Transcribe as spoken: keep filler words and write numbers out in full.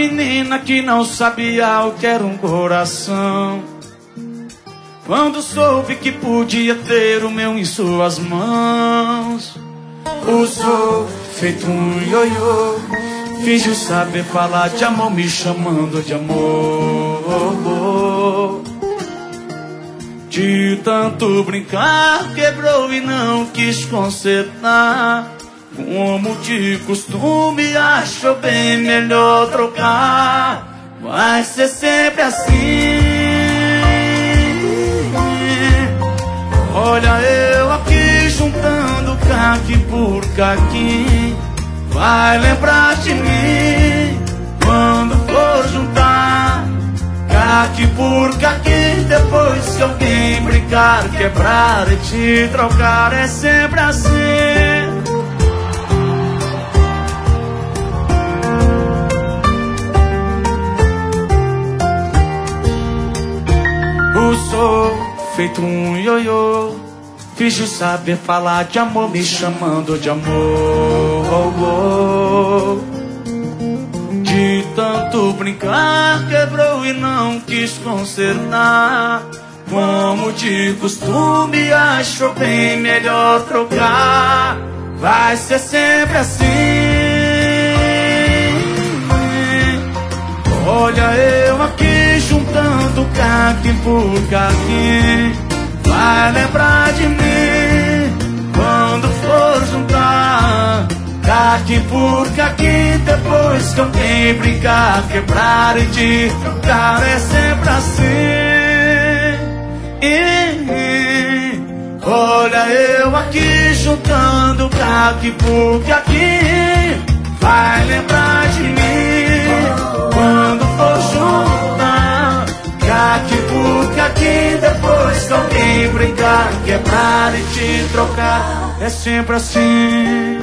menina que não sabia o que era um coração. Quando soube que podia ter o meu em suas mãos, usou feito um ioiô, fingiu saber falar de amor, me chamando de amor. De tanto brincar, quebrou e não quis consertar. Como de costume, achou bem melhor trocar. Vai ser sempre assim. Olha eu aqui juntando caqui por caqui. Vai lembrar de mim quando for juntar caqui por caqui. Depois que alguém brincar, quebrar e te trocar, é sempre assim. Usou feito um ioiô, fingiu saber falar de amor, me chamando de amor. De tanto brincar, quebrou e não quis consertar. Como de costume, achou bem melhor trocar. Vai ser sempre assim. Olha eu aqui juntando caqui por caqui. Vai lembrar de mim quando for juntar caqui por caqui. Depois que alguém brincar, quebrar e te trocar, é sempre assim. Olha eu aqui juntando caqui por caqui. Vai lembrar de mim quando for juntar caqui por caqui. Depois que alguém brincar, quebrar e te trocar, é sempre assim.